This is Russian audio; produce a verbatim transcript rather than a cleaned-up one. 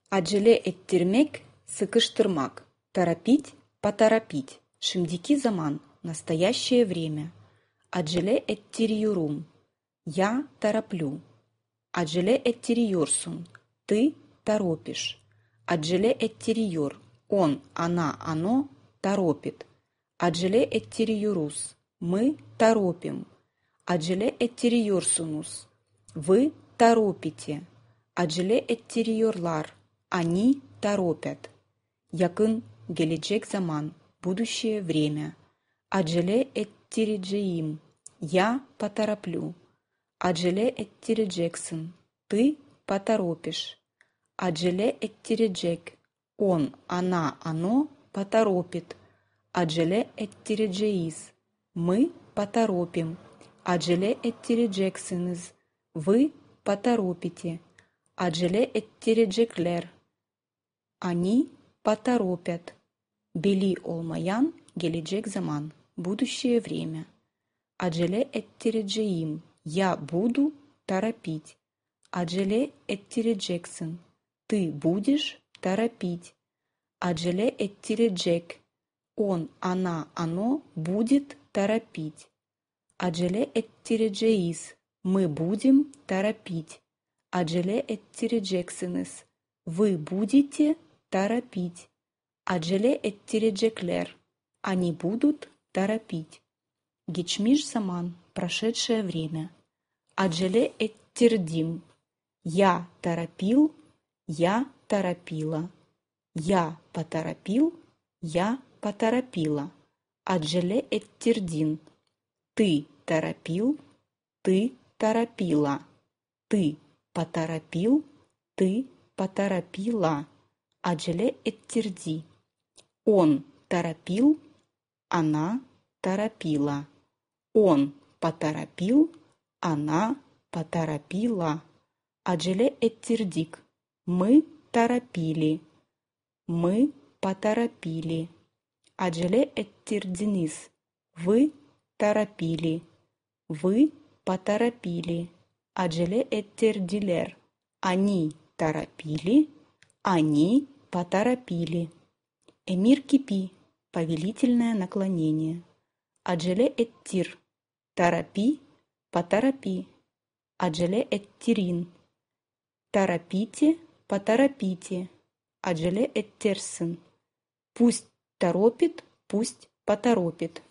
Acele ettirmek, sıkıştırmak. Торопить, поторопить. Şimdiki zaman, настоящее время. Acele ettiriyorum. Я тороплю. Acele ettiriyorsun. Ты торопишь. Acele ettiriyor. Он, она, оно торопит. Acele ettiriyoruz. Мы торопим. Acele ettiriyorsunuz. Вы торопите. Acele ettiriyorlar. Они торопят. Yakın, gelecek zaman, будущее время. Acele ettireceğim. Я потороплю. Acele ettireceksin. Ты поторопишь. Acele ettirecek. Он, она, оно поторопит. Acele ettireceğiz. Мы поторопим. Acele ettireceksiniz. Вы поторопите. Acele ettirecekler. Они поторопят. Beli olmayan gelecek zaman. Будущее время. Acele ettireceğim. Я буду торопить. Acele ettireceksin. Ты будешь торопить. Acele ettirecek. Он, она, оно будет торопить. Acele ettireceğiz. Мы будем торопить. Acele ettireceksiniz. Вы будете торопить. Acele ettirecekler. Они будут торопить. Geçmiş zaman, прошедшее время. Acele ettirdim. Я торопил, я торопила. Я поторопил, я поторопила. Acele ettirdin. Ты торопил, ты торопила. Ты поторопил, ты поторопила. Acele ettirdi. Он торопил, она торопила. Он поторопил, она поторопила. Acele ettirdik. Мы торопили. Мы поторопили. Acele ettirdiniz. Вы торопили. Вы поторопили. Acele ettirdiler. Они торопили. Они поторопили. Эмир кипи. Повелительное наклонение. Acele ettir. Торопи, поторопи. Acele ettirin. Торопите, поторопите. Acele ettirsin. Пусть торопит, пусть поторопит.